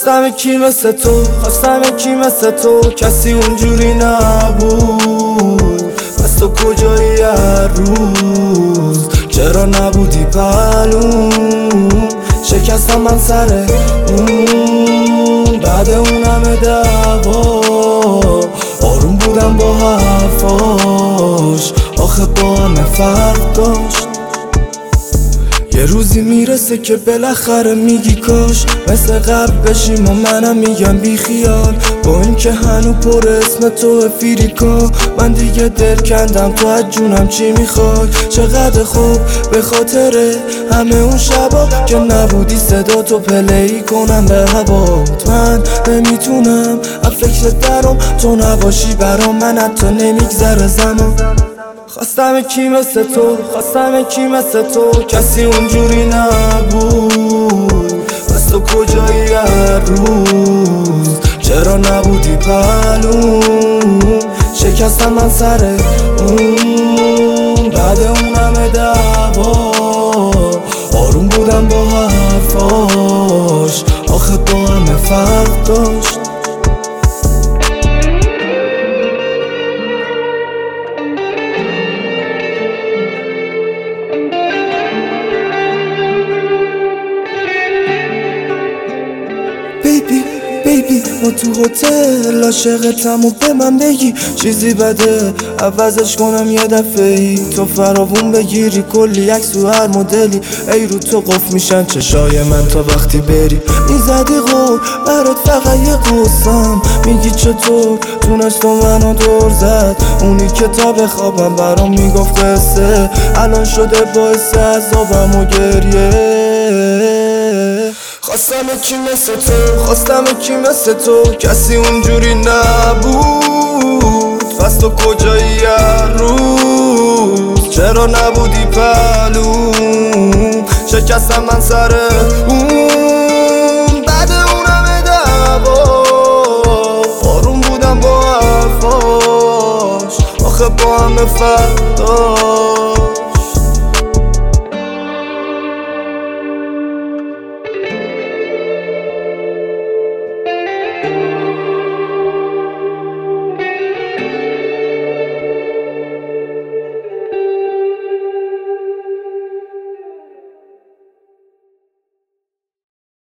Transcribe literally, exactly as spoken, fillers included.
خواستم کی مثل تو، خواستم کی مثل تو، کسی اونجوری نبود. پس تو کجایی هر روز، چرا نبودی پلوم؟ شکستم من سر اون، بعد اون همه دعوا آروم بودم با حرفاش، آخه با همه فرق داشت. یه روزی میرسه که بالاخره میگی کاش مثل قبل بشیم و منم میگم بی خیال. با اینکه هنو پر اسم تو فریکا، من دیگه دل کندم تو از جونم چی میخوای. چقدر خوب به خاطر همه اون شبا که نبودی صدا تو پلی کنم به هوات. من نمیتونم از فکر درم تو نباشی برام، من حتی نمیگذره زمان. خواستم کی مثل تو، خواستم کی مثل تو، کسی اونجوری نبود. پس تو کجایی هر روز، چرا نبودی پلوم؟ شکستم من سر اون، بعد اون همه دعوا آروم بودم با حرفاش، آخه با همه فرق داشت. بیبی بیبی ما تو هتل عاشقتم و به من بگی چیزی بده عوضش کنم یه دفعه ای، تو فراوون بگیری کلی عکس و هر مدلی. ای رو تو قفل میشن چشای من تا وقتی بری، میزدی قول برات فقط یه قصم. میگی چطور تونست و منو دور زد، اونی که تا بخوابم برام میگفت قصه، الان شده باعث عذابم و گریه. خواستم کی مثل تو، خواستم کی مثل تو، کسی اونجوری نبود. پس تو کجایی هر روز، چرا نبودی پلوم؟ شکستم من سر اون، بعد اون همه دعوا آروم بودم با حرفاش، آخه با همه فرق داشت.